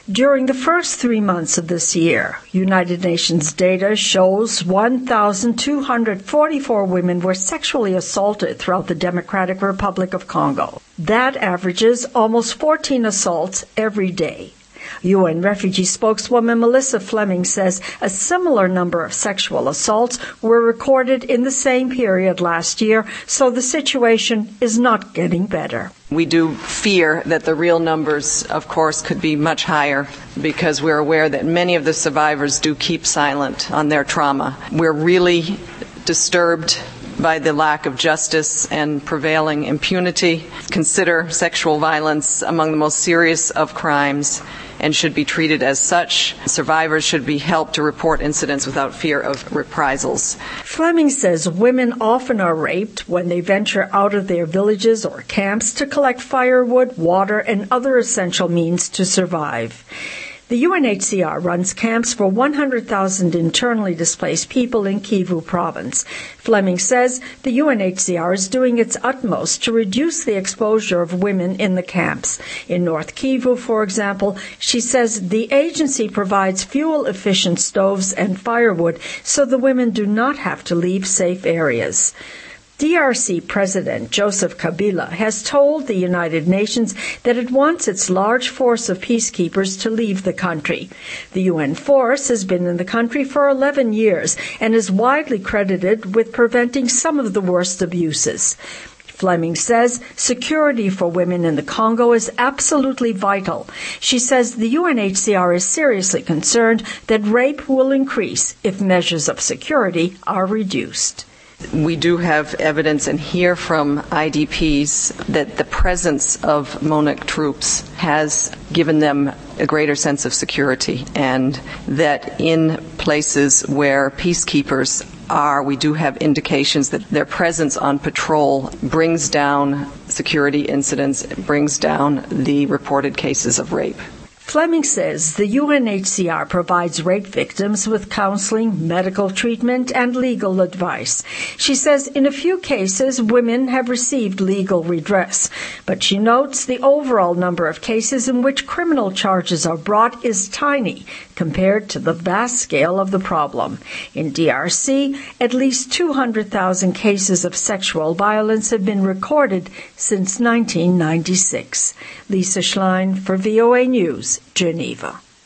During the first 3 months of this year, United Nations data shows 1,244 women were sexually assaulted throughout the Democratic Republic of Congo. That averages almost 14 assaults every day. UN refugee spokeswoman Melissa Fleming says a similar number of sexual assaults were recorded in the same period last year, so the situation is not getting better. We do fear that the real numbers, of course, could be much higher because we're aware that many of the survivors do keep silent on their trauma. We're really disturbed by the lack of justice and prevailing impunity. Consider sexual violence among the most serious of crimes and should be treated as such. Survivors should be helped to report incidents without fear of reprisals. Fleming says women often are raped when they venture out of their villages or camps to collect firewood, water, and other essential means to survive. The UNHCR runs camps for 100,000 internally displaced people in Kivu province. Fleming says the UNHCR is doing its utmost to reduce the exposure of women in the camps. In North Kivu, for example, she says the agency provides fuel-efficient stoves and firewood so the women do not have to leave safe areas. DRC President Joseph Kabila has told the United Nations that it wants its large force of peacekeepers to leave the country. The UN force has been in the country for 11 years and is widely credited with preventing some of the worst abuses. Fleming says security for women in the Congo is absolutely vital. She says the UNHCR is seriously concerned that rape will increase if measures of security are reduced. We do have evidence and hear from IDPs that the presence of MONUC troops has given them a greater sense of security, and that in places where peacekeepers are, we do have indications that their presence on patrol brings down security incidents, brings down the reported cases of rape. Fleming says the UNHCR provides rape victims with counseling, medical treatment, and legal advice. She says in a few cases, women have received legal redress, but she notes the overall number of cases in which criminal charges are brought is tiny compared to the vast scale of the problem. In DRC, at least 200,000 cases of sexual violence have been recorded since 1996. Lisa Schlein for VOA News, Geneva.